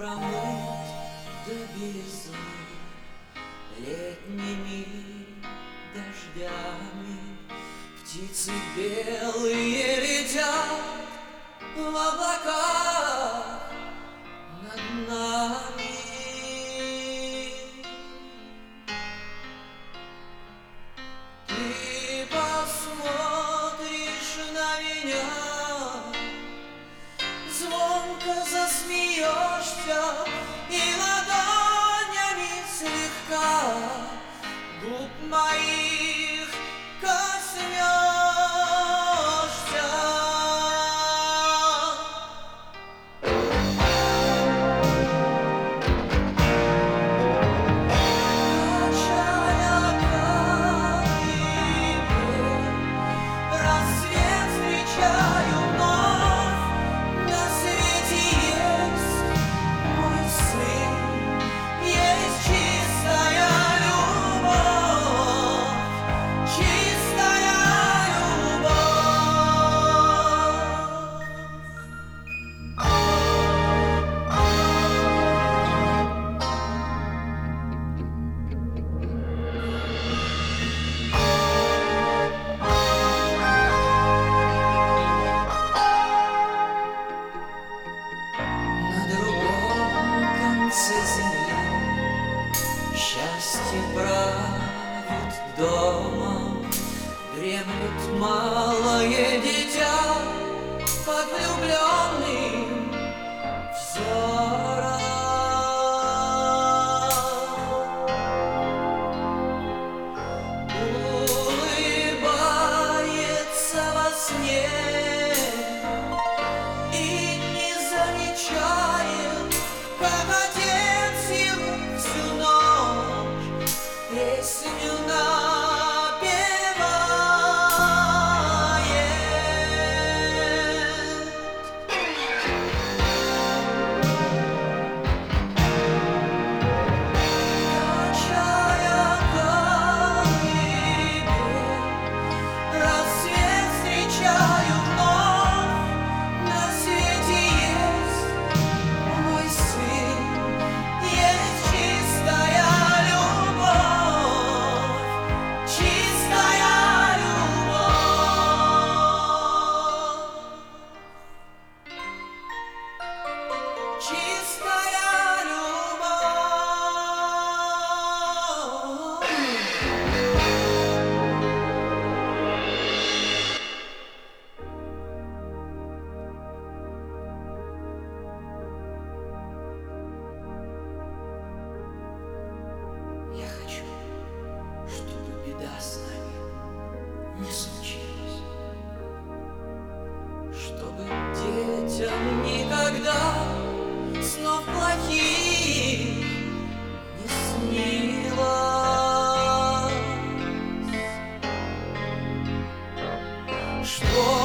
промыт до белизны летними дождями. Птицы белые летят в облаках над нами. Ты посмотришь на меня, звонко засмеешься и ладонями слегка губ моих коснешься. Счастье правит домом, дремлет малое дитя под влюбленным взором. Улыбается во сне и не замечает, как отец его всю ночь песню напевает. Качая колыбель, рассвет встречаю вновь. На свете есть мой сын, есть чистая любовь, чистая любовь, чистая любовь. Я хочу, чтобы беда с нами не случилась, чтобы детям никогда снов плохих не снилось, что